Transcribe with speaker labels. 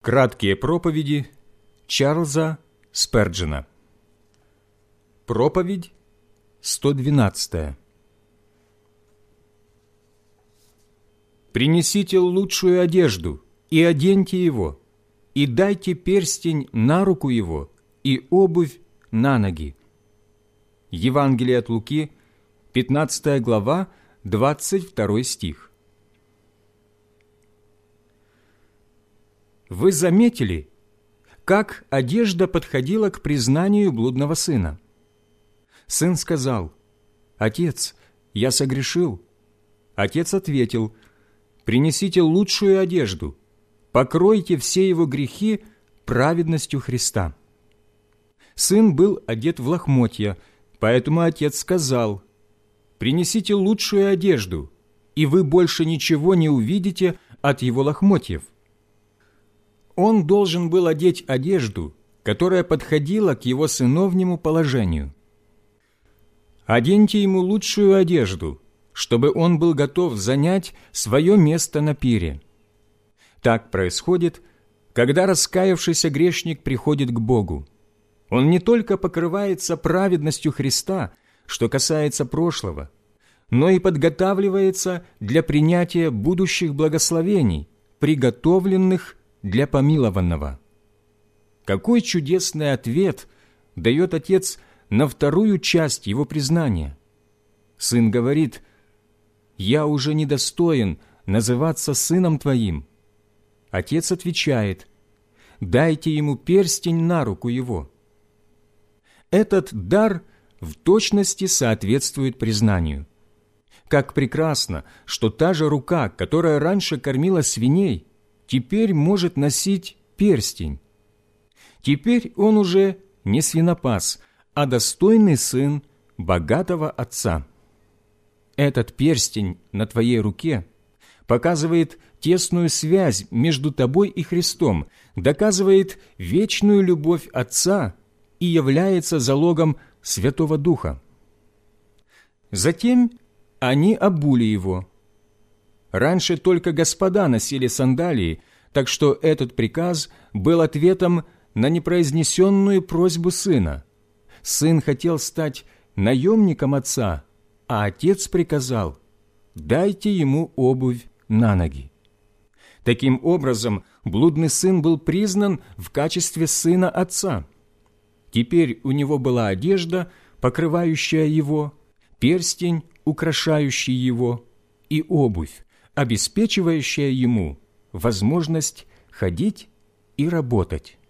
Speaker 1: Краткие проповеди Чарльза Сперджена. Проповедь 112. «Принесите лучшую одежду и оденьте его, и дайте перстень на руку его и обувь на ноги». Евангелие от Луки, 15 глава, 22 стих. Вы заметили, как одежда подходила к признанию блудного сына? Сын сказал: «Отец, я согрешил». Отец ответил: «Принесите лучшую одежду, покройте все его грехи праведностью Христа». Сын был одет в лохмотья, поэтому отец сказал: «Принесите лучшую одежду, и вы больше ничего не увидите от его лохмотьев». Он должен был одеть одежду, которая подходила к его сыновнему положению. Оденьте ему лучшую одежду, чтобы он был готов занять свое место на пире. Так происходит, когда раскаявшийся грешник приходит к Богу. Он не только покрывается праведностью Христа, что касается прошлого, но и подготавливается для принятия будущих благословений, приготовленных для помилованного. Какой чудесный ответ дает Отец на вторую часть его признания. Сын говорит: «Я уже недостоин называться сыном твоим». Отец отвечает: «Дайте ему перстень на руку его». Этот дар в точности соответствует признанию. Как прекрасно, что та же рука, которая раньше кормила свиней, теперь может носить перстень. Теперь он уже не свинопас, а достойный сын богатого отца. Этот перстень на твоей руке показывает тесную связь между тобой и Христом, доказывает вечную любовь Отца и является залогом Святого Духа. Затем они обули его. Раньше только господа носили сандалии, так что этот приказ был ответом на непроизнесенную просьбу сына. Сын хотел стать наемником отца, а отец приказал: «Дайте ему обувь на ноги». Таким образом, блудный сын был признан в качестве сына отца. Теперь у него была одежда, покрывающая его, перстень, украшающий его, и обувь, обеспечивающая ему возможность ходить и работать.